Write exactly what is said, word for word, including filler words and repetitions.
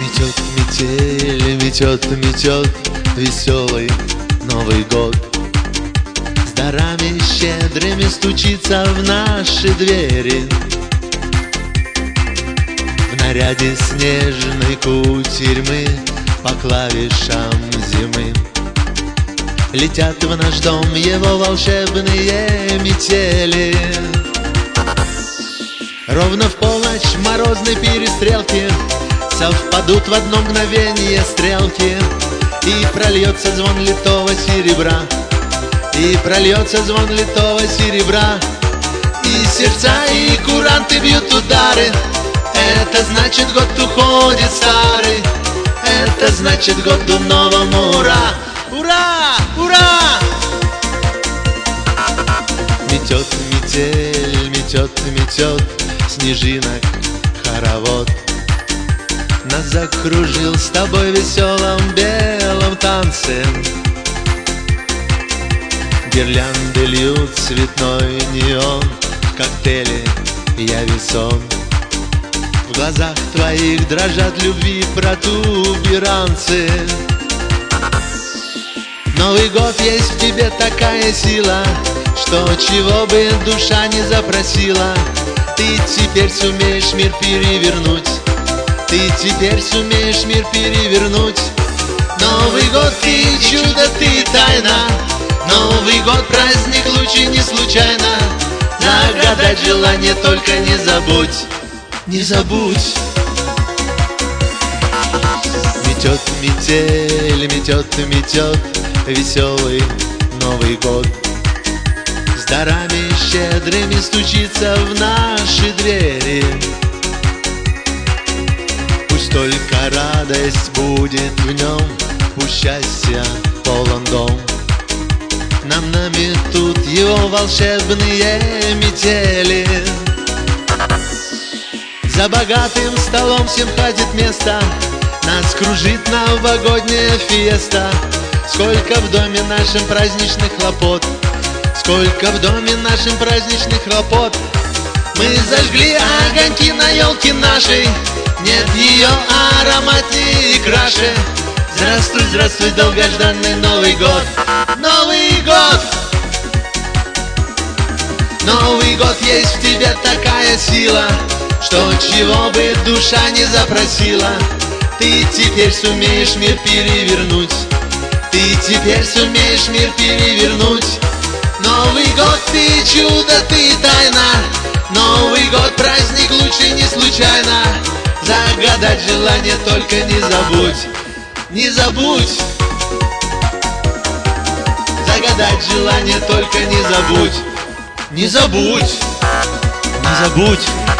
Метет метель, метет, метет веселый Новый год. С дарами щедрыми стучится в наши двери. В наряде снежной кутерьмы по клавишам зимы летят в наш дом его волшебные метели. Ровно в полночь морозной перестрелки совпадут в одно мгновение стрелки, и прольется звон литого серебра, и прольется звон литого серебра, и сердца, и куранты бьют удары. Это значит, год уходит старый, это значит, году новому ура! Ура! Ура! Метет метель, метет, метет снежинок хоровод. Нас закружил с тобой в веселом белом танце. Гирлянды льют цветной неон, в коктейле я весон. В глазах твоих дрожат любви протуберанцы. Новый год есть в тебе такая сила, что чего бы душа не запросила, ты теперь сумеешь мир перевернуть. Ты теперь сумеешь мир перевернуть. Новый год, ты чудо, ты тайна. Новый год, праздник лучи не случайно. Загадать желание только не забудь, не забудь. Метет метель, метет, метет веселый Новый год. С дарами щедрыми стучится в наши двери. Пусть только радость будет в нем, пусть счастья полон дом. Нам наметут его волшебные метели. За богатым столом всем хватит места, нас кружит новогодняя фиеста. Сколько в доме нашем праздничных хлопот, сколько в доме нашем праздничных хлопот. Мы зажгли огоньки на елке нашей, нет ее ароматнее и краше. Здравствуй, здравствуй, долгожданный Новый год. Новый год! Новый год, есть в тебе такая сила, что чего бы душа не запросила, ты теперь сумеешь мир перевернуть. Ты теперь сумеешь мир перевернуть. Новый год, ты чудо, ты тайна. Новый год, праздник лучше не случайно. Загадать желание только не забудь, не забудь. Загадать желание только не забудь, не забудь, не забудь.